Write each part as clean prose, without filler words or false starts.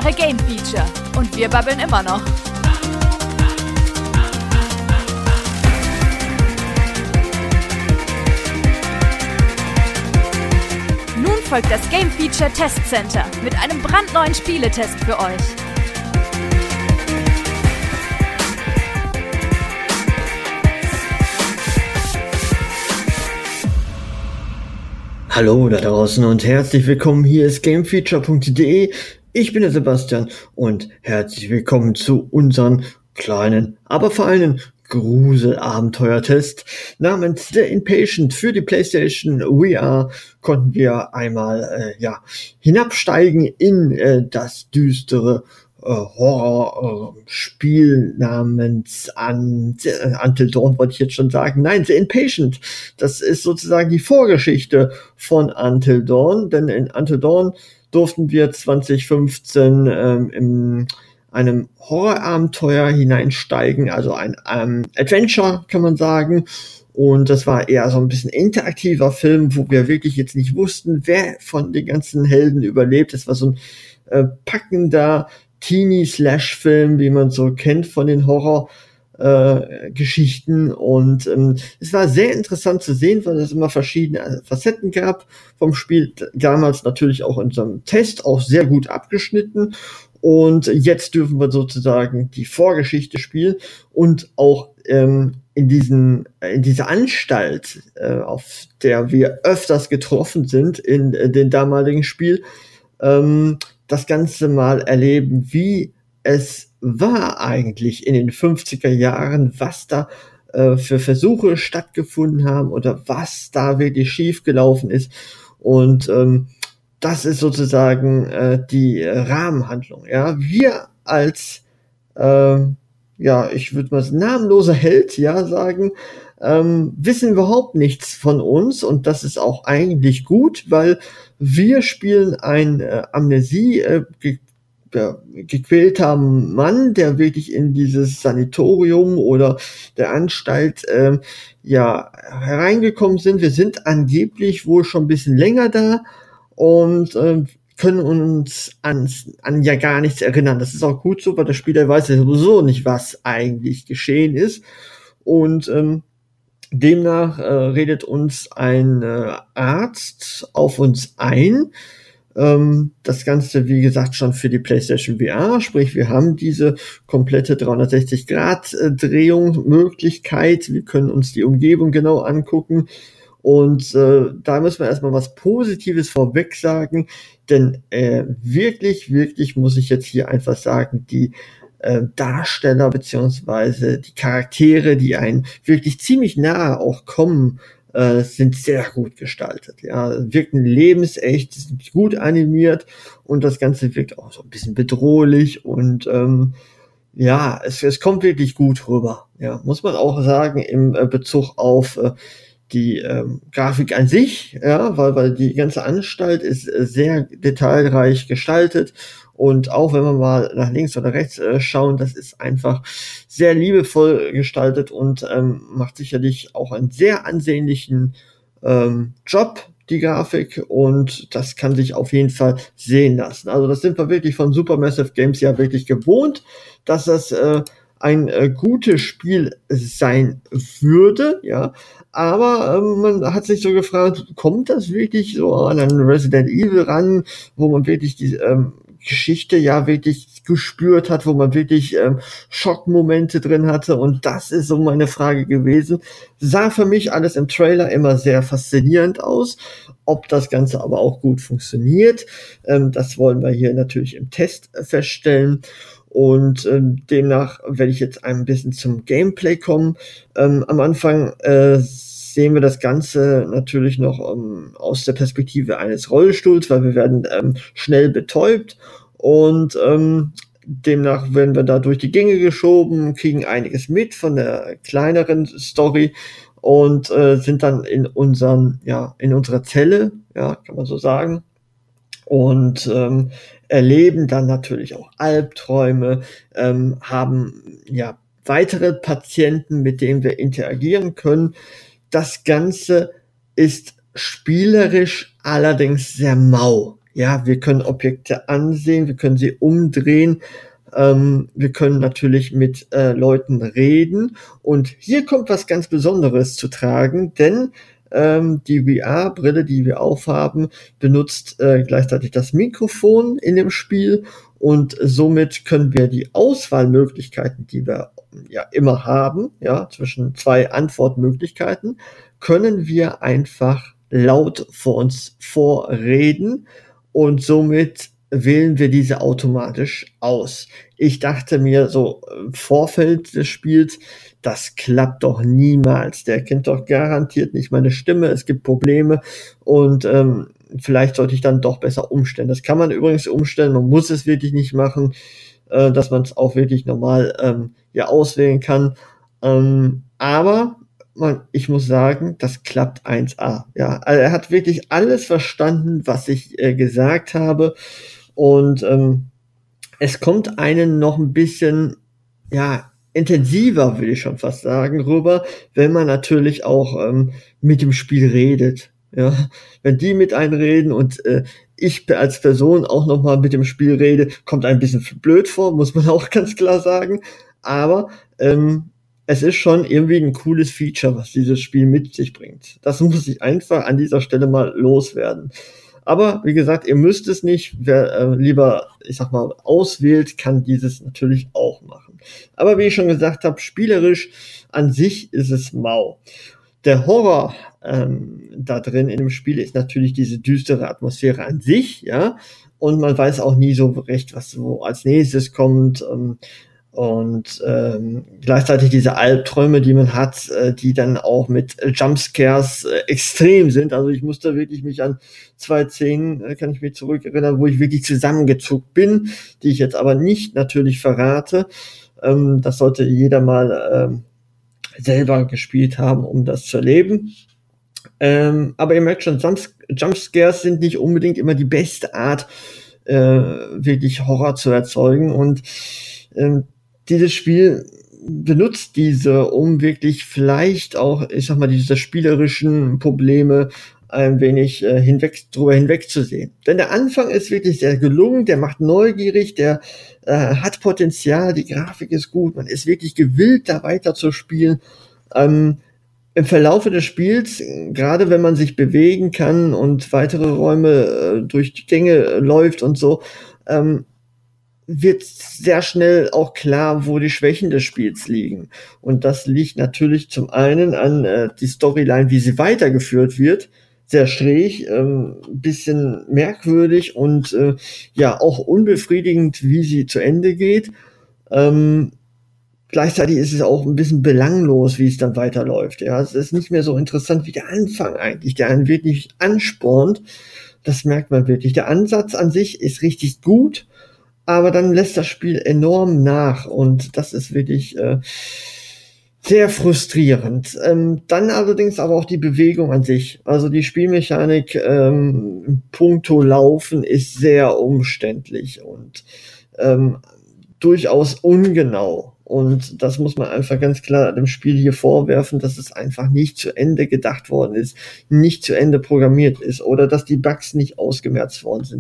Woche Game Feature und wir babbeln immer noch. Nun folgt das Game Feature Test Center mit einem brandneuen Spieletest für euch. Hallo da draußen und herzlich willkommen, hier ist gamefeature.de. Ich bin der Sebastian und herzlich willkommen zu unserem kleinen, aber feinen Grusel-Abenteuer-Test namens The Inpatient. Für die PlayStation VR konnten wir einmal hinabsteigen in das düstere Horrorspiel namens Until Dawn, wollte ich jetzt schon sagen. Nein, The Inpatient. Das ist sozusagen die Vorgeschichte von Until Dawn, denn in Until Dawn durften wir 2015 in einem Horrorabenteuer hineinsteigen, also ein Adventure, kann man sagen. Und das war eher so ein bisschen interaktiver Film, wo wir wirklich jetzt nicht wussten, wer von den ganzen Helden überlebt. Das war so ein packender Teenie-Slash-Film, wie man so kennt von den Horror-Geschichten. Und es war sehr interessant zu sehen, weil es immer verschiedene Facetten gab vom Spiel. Damals natürlich auch in unserem Test auch sehr gut abgeschnitten. Und jetzt dürfen wir sozusagen die Vorgeschichte spielen und auch in dieser Anstalt, auf der wir öfters getroffen sind in dem damaligen Spiel, das Ganze mal erleben, wie es war eigentlich in den 50er Jahren, was da für Versuche stattgefunden haben oder was da wirklich schiefgelaufen ist. Und das ist sozusagen die Rahmenhandlung. Ja, wir als ich würde mal namenloser Held sagen, wissen überhaupt nichts von uns, und das ist auch eigentlich gut, weil wir spielen ein Amnesie gequälter Mann, der wirklich in dieses Sanatorium oder der Anstalt hereingekommen sind. Wir sind angeblich wohl schon ein bisschen länger da und können uns an ja gar nichts erinnern. Das ist auch gut so, weil der Spieler weiß ja sowieso nicht, was eigentlich geschehen ist. Und demnach redet uns ein Arzt auf uns ein. Das Ganze, wie gesagt, schon für die PlayStation VR, sprich, wir haben diese komplette 360-Grad-Drehung-Möglichkeit. Wir können uns die Umgebung genau angucken. Und da müssen wir erstmal was Positives vorweg sagen, denn wirklich muss ich jetzt hier einfach sagen, die Darsteller beziehungsweise die Charaktere, die einen wirklich ziemlich nahe auch kommen, sind sehr gut gestaltet. Ja, wirken lebensecht, sind gut animiert und das Ganze wirkt auch so ein bisschen bedrohlich und es kommt wirklich gut rüber. Ja, muss man auch sagen im Bezug auf die Grafik an sich, ja, weil die ganze Anstalt ist sehr detailreich gestaltet, und auch wenn wir mal nach links oder rechts schauen, das ist einfach sehr liebevoll gestaltet und macht sicherlich auch einen sehr ansehnlichen Job, die Grafik, und das kann sich auf jeden Fall sehen lassen. Also das sind wir wirklich von Supermassive Games ja wirklich gewohnt, dass das ein gutes Spiel sein würde, ja, aber man hat sich so gefragt, kommt das wirklich so an ein Resident Evil ran, wo man wirklich die Geschichte ja wirklich gespürt hat, wo man wirklich Schockmomente drin hatte, und das ist so meine Frage gewesen. Sah für mich alles im Trailer immer sehr faszinierend aus, ob das Ganze aber auch gut funktioniert, das wollen wir hier natürlich im Test feststellen. Und demnach werde ich jetzt ein bisschen zum Gameplay kommen. Am Anfang sehen wir das Ganze natürlich noch aus der Perspektive eines Rollstuhls, weil wir werden schnell betäubt, und demnach werden wir da durch die Gänge geschoben, kriegen einiges mit von der kleineren Story und sind dann in unserer Zelle, ja, kann man so sagen, und erleben dann natürlich auch Albträume, haben weitere Patienten, mit denen wir interagieren können. Das Ganze ist spielerisch allerdings sehr mau. ja, wir können Objekte ansehen, wir können sie umdrehen, wir können natürlich mit Leuten reden. Und hier kommt was ganz Besonderes zu tragen, denn die VR-Brille, die wir aufhaben, benutzt gleichzeitig das Mikrofon in dem Spiel und somit können wir die Auswahlmöglichkeiten, die wir ja immer haben, ja, zwischen 2 Antwortmöglichkeiten, können wir einfach laut vor uns vorreden und somit wählen wir diese automatisch aus. Ich dachte mir so im Vorfeld des Spiels, das klappt doch niemals. Der kennt doch garantiert nicht meine Stimme. Es gibt Probleme und vielleicht sollte ich dann doch besser umstellen. Das kann man übrigens umstellen. Man muss es wirklich nicht machen, dass man es auch wirklich normal ja auswählen kann. Aber ich muss sagen, das klappt 1A. Ja, also er hat wirklich alles verstanden, was ich gesagt habe. Und es kommt einen noch ein bisschen, ja, intensiver, würde ich schon fast sagen, rüber, wenn man natürlich auch mit dem Spiel redet. Ja, wenn die mit einem reden und ich als Person auch noch mal mit dem Spiel rede, kommt ein bisschen blöd vor, muss man auch ganz klar sagen. Aber es ist schon irgendwie ein cooles Feature, was dieses Spiel mit sich bringt. Das muss ich einfach an dieser Stelle mal loswerden. Aber wie gesagt, ihr müsst es nicht. Wer lieber, ich sag mal, auswählt, kann dieses natürlich auch machen. Aber wie ich schon gesagt habe, spielerisch an sich ist es mau. Der Horror da drin in dem Spiel ist natürlich diese düstere Atmosphäre an sich, ja. Und man weiß auch nie so recht, was so als nächstes kommt. Und gleichzeitig diese Albträume, die man hat, die dann auch mit Jumpscares extrem sind. Also ich musste wirklich mich an 2 Szenen, kann ich mich zurückerinnern, wo ich wirklich zusammengezuckt bin, die ich jetzt aber nicht natürlich verrate. Das sollte jeder mal selber gespielt haben, um das zu erleben. Aber ihr merkt schon, Jumpscares sind nicht unbedingt immer die beste Art, wirklich Horror zu erzeugen. Und dieses Spiel benutzt diese, um wirklich vielleicht auch, ich sag mal, diese spielerischen Probleme ein wenig drüber hinwegzusehen. Denn der Anfang ist wirklich sehr gelungen, der macht neugierig, der hat Potenzial, die Grafik ist gut, man ist wirklich gewillt, da weiter zu spielen. Im Verlaufe des Spiels, gerade wenn man sich bewegen kann und weitere Räume durch die Gänge läuft und so, wird sehr schnell auch klar, wo die Schwächen des Spiels liegen. Und das liegt natürlich zum einen an die Storyline, wie sie weitergeführt wird, sehr schräg, bisschen merkwürdig und ja auch unbefriedigend, wie sie zu Ende geht. Gleichzeitig ist es auch ein bisschen belanglos, wie es dann weiterläuft. Ja, es ist nicht mehr so interessant wie der Anfang eigentlich, der einen wirklich anspornt. Das merkt man wirklich. Der Ansatz an sich ist richtig gut, aber dann lässt das Spiel enorm nach und das ist wirklich sehr frustrierend. Dann allerdings aber auch die Bewegung an sich. Also die Spielmechanik puncto Laufen ist sehr umständlich und durchaus ungenau. Und das muss man einfach ganz klar dem Spiel hier vorwerfen, dass es einfach nicht zu Ende gedacht worden ist, nicht zu Ende programmiert ist oder dass die Bugs nicht ausgemerzt worden sind.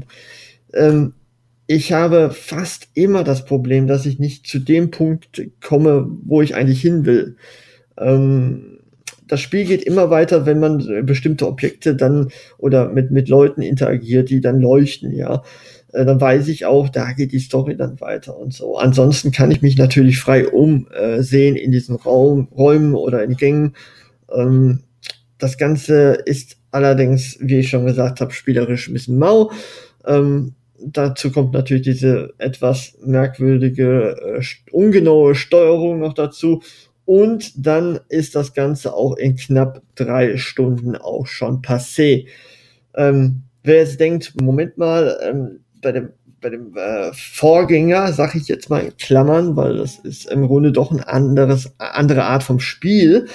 Ich habe fast immer das Problem, dass ich nicht zu dem Punkt komme, wo ich eigentlich hin will. Das Spiel geht immer weiter, wenn man bestimmte Objekte dann oder mit Leuten interagiert, die dann leuchten, ja. Dann weiß ich auch, da geht die Story dann weiter und so. Ansonsten kann ich mich natürlich frei umsehen in diesen Räumen oder in Gängen. Das Ganze ist allerdings, wie ich schon gesagt habe, spielerisch ein bisschen mau. Dazu kommt natürlich diese etwas merkwürdige, ungenaue Steuerung noch dazu. Und dann ist das Ganze auch in knapp 3 Stunden auch schon passé. Wer jetzt denkt, Moment mal, bei dem Vorgänger, sage ich jetzt mal in Klammern, weil das ist im Grunde doch eine andere Art vom Spiel,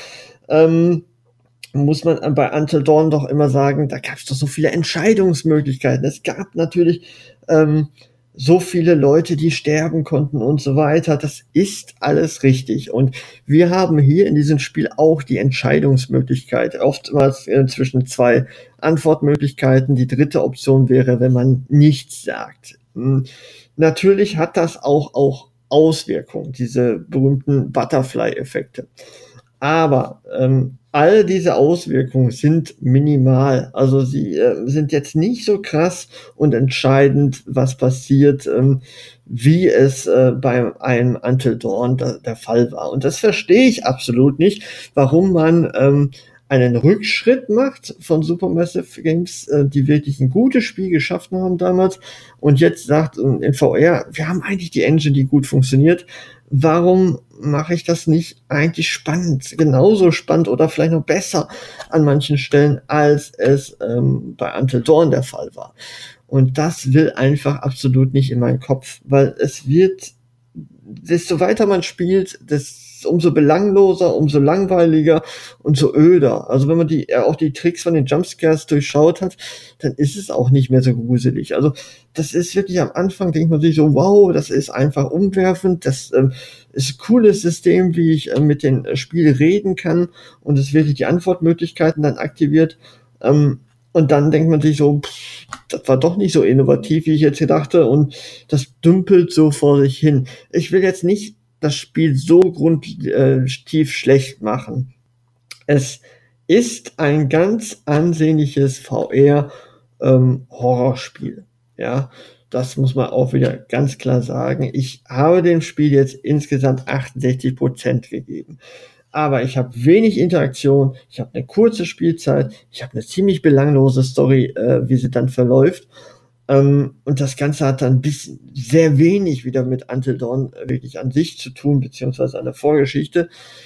muss man bei Until Dawn doch immer sagen, da gab es doch so viele Entscheidungsmöglichkeiten. Es gab natürlich so viele Leute, die sterben konnten und so weiter. Das ist alles richtig. Und wir haben hier in diesem Spiel auch die Entscheidungsmöglichkeit, oftmals zwischen zwei Antwortmöglichkeiten. Die dritte Option wäre, wenn man nichts sagt. Natürlich hat das auch Auswirkungen, diese berühmten Butterfly-Effekte. Aber all diese Auswirkungen sind minimal. Also sie sind jetzt nicht so krass und entscheidend, was passiert, wie es bei einem Until Dawn der Fall war. Und das verstehe ich absolut nicht, warum man einen Rückschritt macht von Supermassive Games, die wirklich ein gutes Spiel geschaffen haben damals und jetzt sagt in VR, wir haben eigentlich die Engine, die gut funktioniert. Warum mache ich das nicht eigentlich spannend, genauso spannend oder vielleicht noch besser an manchen Stellen, als es bei Until Dawn der Fall war? Und das will einfach absolut nicht in meinen Kopf, weil es wird, desto weiter man spielt, umso belangloser, umso langweiliger und so öder. Also wenn man auch die Tricks von den Jumpscares durchschaut hat, dann ist es auch nicht mehr so gruselig. Also das ist wirklich am Anfang, denkt man sich so, wow, das ist einfach umwerfend, das ist ein cooles System, wie ich mit dem Spiel reden kann und es wirklich die Antwortmöglichkeiten dann aktiviert. Und dann denkt man sich so, das war doch nicht so innovativ, wie ich jetzt dachte, und das dümpelt so vor sich hin. Ich will jetzt nicht das Spiel so grundtief schlecht machen. Es ist ein ganz ansehnliches VR-Horrorspiel. Ja, das muss man auch wieder ganz klar sagen. Ich habe dem Spiel jetzt insgesamt 68% gegeben. Aber ich habe wenig Interaktion, ich habe eine kurze Spielzeit, ich habe eine ziemlich belanglose Story, wie sie dann verläuft. Und das Ganze hat dann sehr wenig wieder mit Until Dawn wirklich an sich zu tun, beziehungsweise an der Vorgeschichte.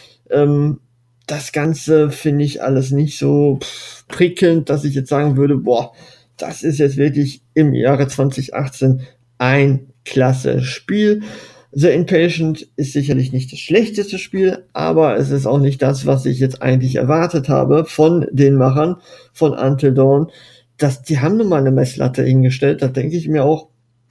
Das Ganze finde ich alles nicht so prickelnd, dass ich jetzt sagen würde, boah, das ist jetzt wirklich im Jahre 2018 ein klasse Spiel. The Inpatient ist sicherlich nicht das schlechteste Spiel, aber es ist auch nicht das, was ich jetzt eigentlich erwartet habe von den Machern von Until Dawn. Die haben nun mal eine Messlatte hingestellt, da denke ich mir auch,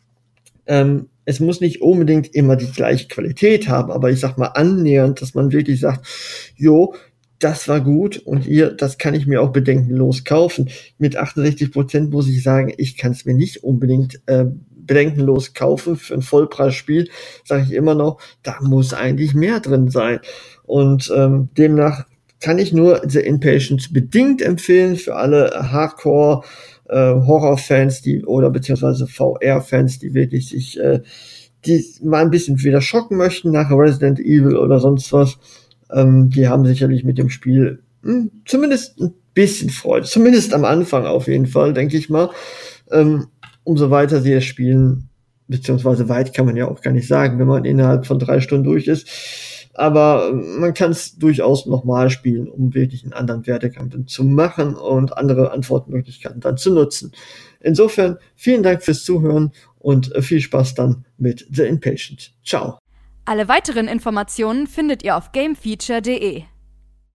es muss nicht unbedingt immer die gleiche Qualität haben, aber ich sag mal annähernd, dass man wirklich sagt, jo, das war gut und das kann ich mir auch bedenkenlos kaufen. Mit 68% muss ich sagen, ich kann es mir nicht unbedingt bedenkenlos kaufen für ein Vollpreisspiel, sage ich immer noch, da muss eigentlich mehr drin sein. Und demnach kann ich nur The Inpatient bedingt empfehlen für alle Hardcore Horror-Fans, oder beziehungsweise VR-Fans, die wirklich sich die mal ein bisschen wieder schocken möchten nach Resident Evil oder sonst was. Die haben sicherlich mit dem Spiel zumindest ein bisschen Freude. Zumindest am Anfang auf jeden Fall, denke ich mal. Umso weiter sie es spielen, beziehungsweise weit kann man ja auch gar nicht sagen, wenn man innerhalb von 3 Stunden durch ist. Aber man kann es durchaus nochmal spielen, um wirklich einen anderen Werdegang dann zu machen und andere Antwortmöglichkeiten dann zu nutzen. Insofern, vielen Dank fürs Zuhören und viel Spaß dann mit The Inpatient. Ciao. Alle weiteren Informationen findet ihr auf gamefeature.de.